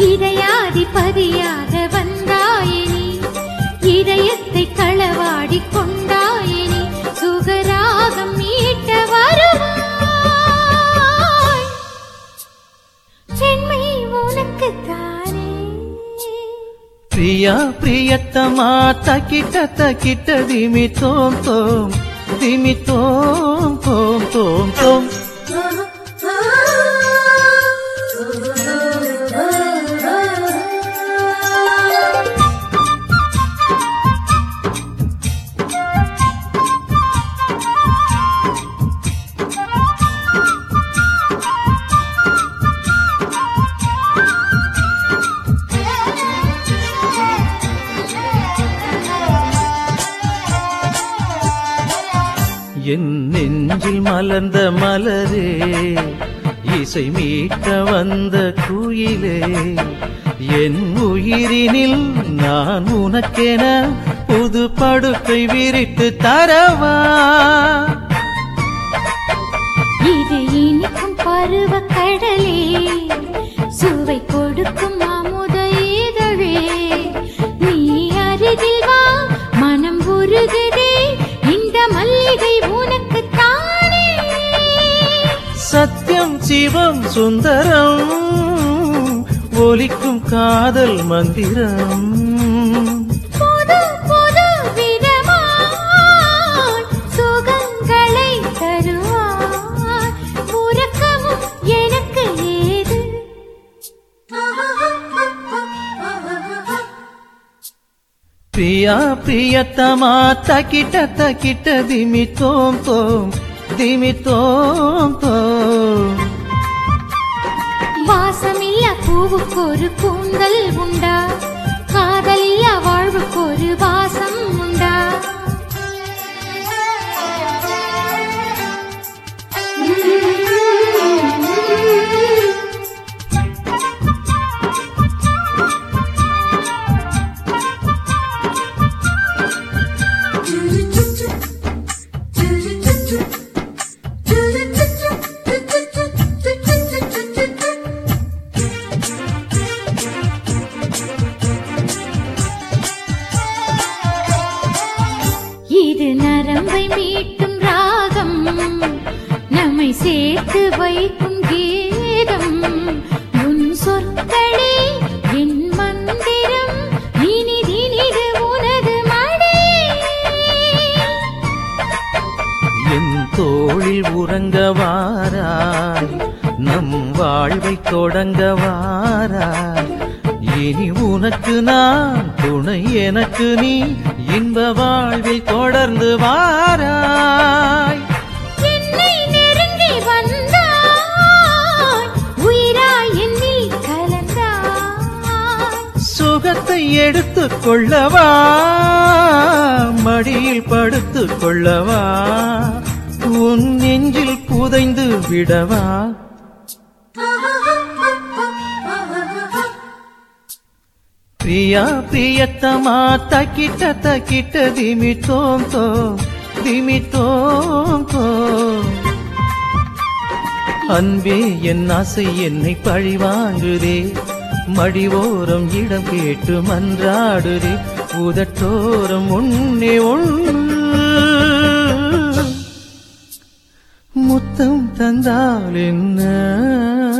இதயாதிபதியாக வந்தாயினி இதயத்தை களவாடி கொண்டாயினி சுகராகம் மீட்ட வருவாய் சென்மை உனக்குத்தானே பிரியா பிரியத்தமா தக்கிட்ட தக்கிட்ட திமி தோம் தோம் திமி தோம் தோம் தோம் தோம் என் நெஞ்சில் மலர்ந்த மலரே இசை மீட்ட வந்த குயிலே என் உயிரினில் நான் உனக்கென புது படுக்கை விரித்து தரவா இது இனிக்கும் பருவ கடலே சுவை கொடுக்கும் அமுத இதழே நீ அருகில் வா மனம் உருகுதே இந்த மல்லிகை உனக்கு தானே சத்தியம் சிவம் சுந்தரம் ஒலிக்கும் காதல் மந்திரம் புது புது விதமாய் சுகங்களை தருவாய் உறக்கமும் எனக்கு ஏது பிரியா பிரியத்தமா தக்கிட்ட தக்கிட்ட திமி தோம் தோம் திமி தோம் தோம் வாசமில்ல பூவுக்கு ஒரு கூந்தல் உண்டா காதலில்ல வாழ்வுக்கு ஒரு வாசம் உண்டா இது நரம்பை மீட்டும் ராகம் நம்மை சேர்த்து வைக்கும் கீதம் உன் சொற்களே என் மந்திரம் இனிதினிது உனது மடை என் தோளில் உறங்க வாராய் நம் வாழ்வை தொடங்க வாராய் இனி உனக்கு நான் துணை எனக்கு நீ இன்ப வாழ்வில் தொடர்ந்து வாராய் என்னை நெருங்கி வந்தாய் உயிராய் என்னில் கலந்தாய் சுகத்தை எடுத்துக் கொள்ளவா மடியில் படுத்துக் கொள்ளவா உன் நெஞ்சில் புதைந்து விடவா பிரியா பிரியத்தமா தக்கிட்ட தக்கிட்ட திமி தோம் தோம் திமி தோம் தோம் அன்பே என் ஆசை என்னை பழிவாங்குதே மடிவோரம் இடம் கேட்டு மன்றாடுதே உதட்டோரம் உன்னே முத்தம் தந்தால் என்ன